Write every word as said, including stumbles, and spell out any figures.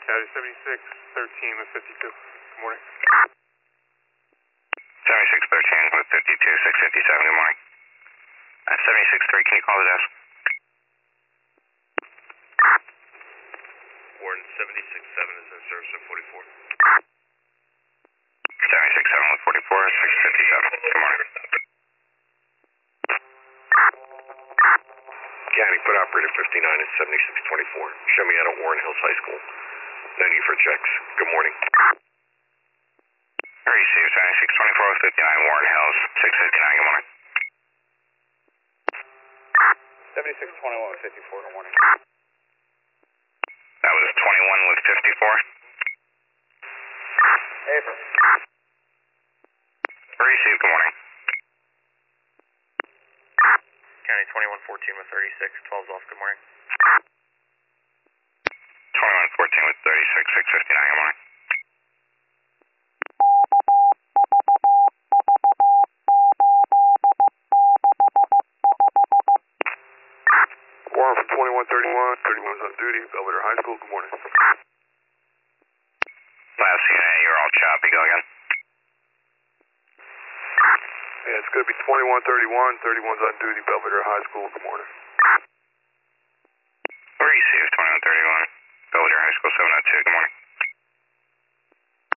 County seventy-six thirteen with fifty-two. Good morning. seventy-six thirteen with fifty-two, six fifty-seven, good morning. Uh, seventy-six three, can you call the desk? Warden seventy-six seven is in service at forty-four. seventy-six seven with forty-four, six fifty-seven, good morning. County, put operator fifty-nine at seventy-six twenty-four. Show me out at Warren Hills High School. No need for checks. Good morning. Receive seventy-six twenty-four with fifty-nine, Warren Hills, six fifty-nine, good morning. seventy-six twenty-one with fifty-four, good morning. That was twenty-one with fifty-four. April. Receive, good morning. County twenty-one fourteen with thirty-six, twelve's off, good morning. twenty-one fourteen with thirty-six, six fifty-nine, good morning. Warren from twenty-one thirty-one, thirty-one's on duty, Belvedere High School. Good morning. Last unit, you're all choppy, go again. Yeah, it's going to be twenty-one thirty-one, thirty-one's on duty, Belvedere High School. Good morning. Receive twenty-one thirty-one, Belvedere High School seven oh two, good morning.